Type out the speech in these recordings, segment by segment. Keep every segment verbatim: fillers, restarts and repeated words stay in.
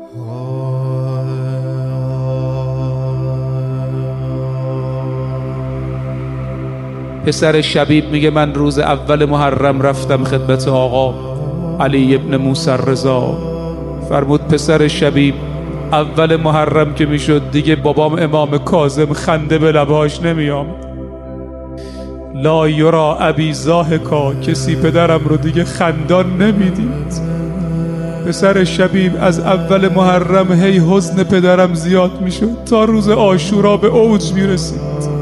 پسر شبیب میگه من روز اول محرم رفتم خدمت آقا علی ابن موسی رضا. فرمود پسر شبیب اول محرم که میشد دیگه بابام امام کاظم خنده به لبهاش نمیام. لا یرا ابی ضاحکا، کسی پدرم رو دیگه خندان نمیدید. پسر شبیب از اول محرم هی حزن پدرم زیاد میشد تا روز عاشورا به اوج میرسید.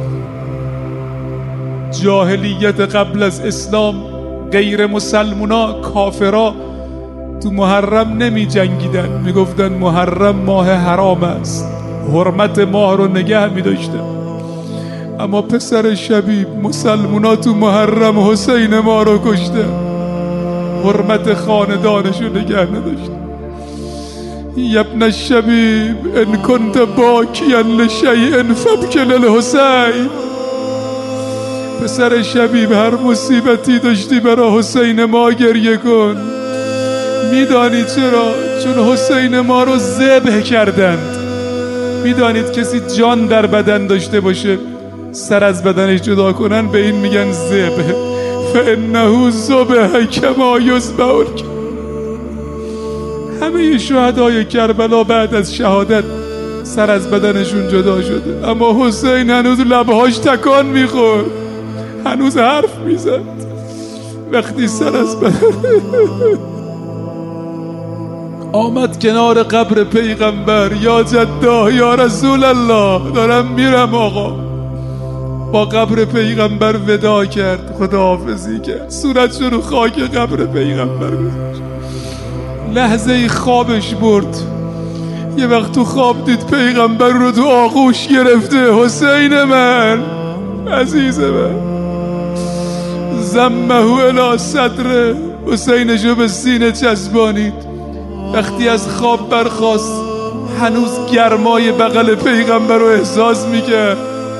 جاهلیت قبل از اسلام غیر مسلمونا کافرا تو محرم نمی جنگیدن، می گفتن محرم ماه حرام است، حرمت ماه رو نگه می داشتن. اما پسر شبیب مسلمونا تو محرم حسین ما رو کشتن، حرمت خاندانش رو نگه نداشتن. یبن الشبیب ان کنت باکیا لشیء فابکی للحسین. پسر شبیب هر مصیبتی داشتی برای حسین ما گریه کن. میدانی چرا؟ چون حسین ما رو ذبح کردند. میدانید کسی جان در بدن داشته باشه سر از بدنش جدا کنن به این میگن ذبح. فانه ذبح کما یذبح. همه شهدای کربلا بعد از شهادت سر از بدنشون جدا شده، اما حسین هنوز لبهاش تکان میخورد، هنوز حرف میزد وقتی سر از بدن آمد کنار قبر پیغمبر. یا جدا یا رسول الله، دارم میرم آقا. با قبر پیغمبر ودا کرد، خداحافظی کرد، صورتش رو خاک قبر پیغمبر گذاشت. لحظه خوابش برد. یه وقت تو خواب دید پیغمبر رو تو آغوش گرفته. حسین من، عزیز من. زمه الی صدره، حسینشو به سینه چسبانید. وقتی از خواب برخاست هنوز گرمای بغل پیغمبر رو احساس میکرد.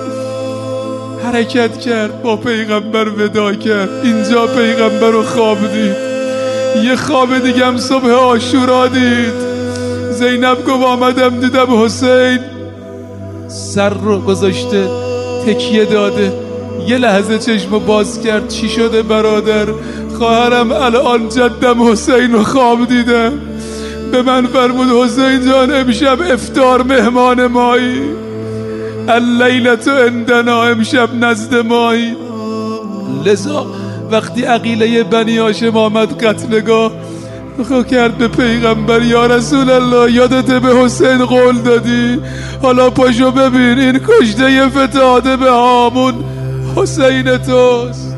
حرکت کرد، با پیغمبر ودا کرد. اینجا پیغمبر رو خواب دید. یه خواب دیگه هم صبح عاشورا دید. زینب گفت آمدم دیدم حسین سر رو گذاشته تکیه داده. یه لحظه چشمو باز کرد. چی شده برادر؟ خواهرم الان جدم حسین رو خواب دیدم. به من فرمود حسین جان امشب افطار مهمان مایی، اللیلة عندنا، امشب نزد مایی. لذا وقتی عقیله بنی هاشم آمد قتلگاه خو کرد به پیغمبر یا رسول الله یادت به حسین قول دادی؟ حالا پاشو ببین این کشته فتاده به هامون حسین توست.